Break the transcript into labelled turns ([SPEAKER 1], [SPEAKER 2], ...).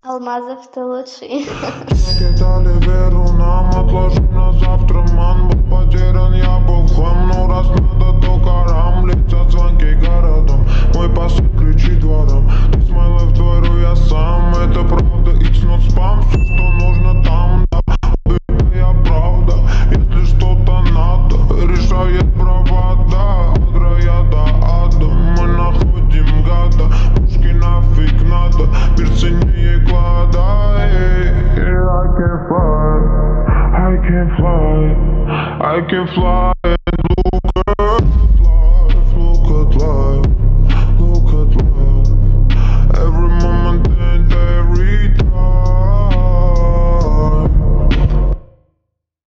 [SPEAKER 1] Алмазов, ты лучший.
[SPEAKER 2] Кидали веру нам, отложим на завтра. Ман был потерян, я был в хлам. Ну раз надо, то карам. Летят звонки городом, мой посыл ключи двором. Ты смайлы в двору, я сам. Это правда, it's not spam. Все, что нужно там, да, это я правда. Если что-то надо, решает провода. От рая до ада, мы находим гада. Пушки нафиг надо, мир ценнее клада. I can fly, I can fly, I can fly.